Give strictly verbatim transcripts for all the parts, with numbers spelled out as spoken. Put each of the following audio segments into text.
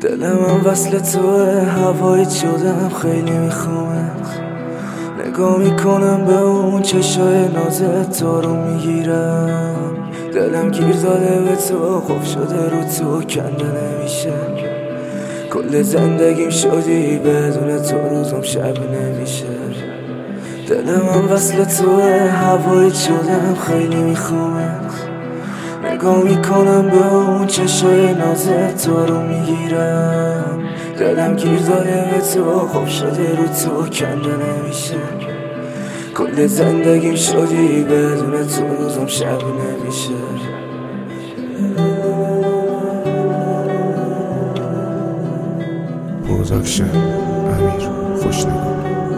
دلم هم وصل توه، هوایی شدم خیلی میخوامت. نگاه میکنم به اون چشای نازت، تو رو میگیرم. دلم گیر داده به تو، خوب شده رو تو کنده نمیشه. کل زندگیم شدی، بدون تو روزم شب نمیشه. دلم هم وصل توه، هوایی شدم خیلی میخوامت. نگاه میکنم به اون چشای نازت، تو رو میگیرم. دلم گیر داده به تو، خوب شده رو تو کنده نمیشه. کل زندگیم شدی، بدون تو روزم شب نمیشه. پروداکشن امیر خوشنگار.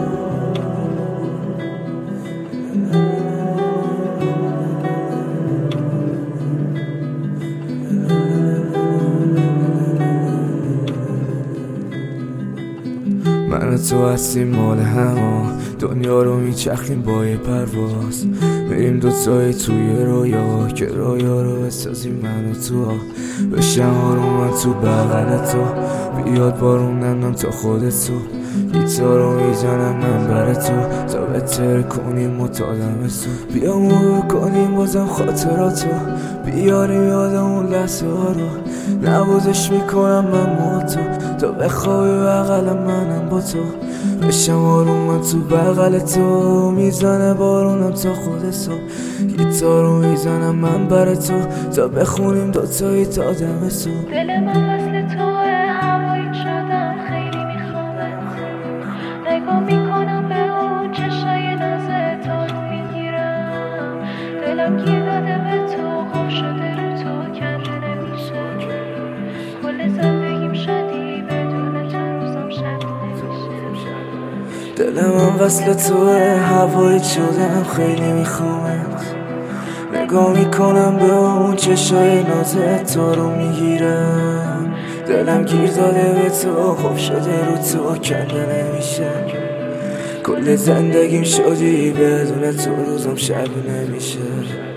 من و تو هستیم مال همه، دنیا رو میچرخیم با یه پرواز. میریم دوتایی توی رویا، که رویا رو بسازیم من و تو. بشم آرومم تو بغل تو، بیاد بارون نندم تا خودت تو. گیتار رو میزنم من بر تو، تا بهتر کنیم و تا دم تو. بیا مرور کنیم بازم خاطراتو، بیاریم یادم اون لحظه ها رو. نوازش میکنم من با تو، تا بخوابی بغل منم با تو. بشم آرومم تو بغل تو، میزنه بارونم تا خود صبح. گیتار رو میزنم من بر تو، تا بخونیم دوتایی تا دم صبح. دل من وصل توه، هوایی شدم خیلی میخوامت. نگاه میکنم به اون چشای نازت، تو رو میگیرم. دلم گیر داده به تو، خوب شده رو تو کنده نمیشه. کل زندگیم شدی، بدون تو روزم شب نمیشه. دلم هم وصل توه، هوایی شدم خیلی میخوامت. نگاه میکنم به اون چشای نازت، تو رو میگیرم. دلم گیر داده به تو، خوب شده رو تو کنده نمیشه. کل زندگیم شدی، بدون تو روزم شب نمیشه.